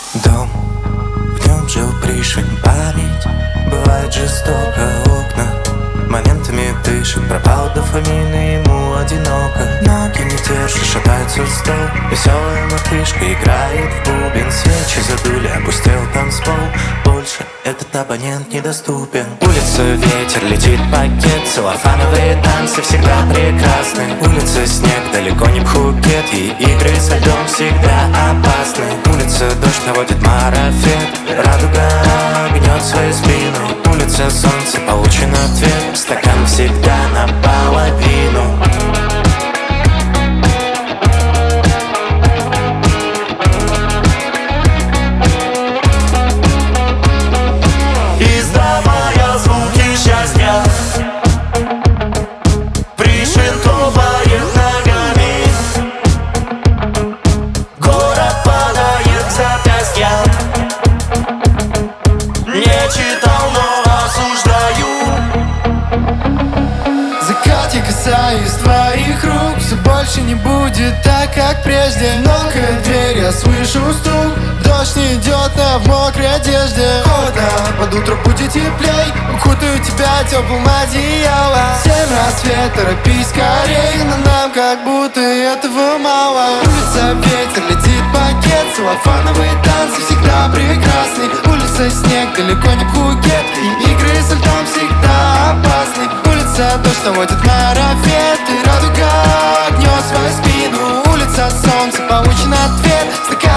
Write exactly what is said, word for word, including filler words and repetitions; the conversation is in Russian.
Дом, в нем жил Пришвин, память бывает жестоко. Окна моментами дышит, пропал дофамин, и ему одиноко. Ноги не держит, шатается стол. Веселая мартышка играет в бубен. Свечи задули, опустел танцпол. Больше этот абонент недоступен. Улица, ветер, летит пакет. Целлофановые танцы всегда прекрасны. Улица, снег, далеко не Пхукет. И игры со льдом всегда опасны. Улица, дождь наводит марафет. Радуга гнет свою спину. Улица, солнце, получен ответ. Стакан всегда наполовину. Издавая звуки счастья, Пришвин топает ногами. Город падает в запястья. Не читал, но осуждаю. Закат, я касаюсь твоих рук. Все больше не будет так, как прежде. Нокает дверь, я слышу стук. Дождь не идет, но в мокрой одежде. Холодно, под утро будет теплей. Укутаю тебя теплым одеялом. Семь рассвет, торопись скорей. Но нам как будто этого мало. Улица, ветер, летит пакет. Целлофановые танцы всегда прекрасны. Улица, снег, далеко не Пхукет. И игры со льдом всегда опасны. Улица, дождь наводит марафет. И радуга гнет свою спину. Улица, солнце, получен ответ. Стакан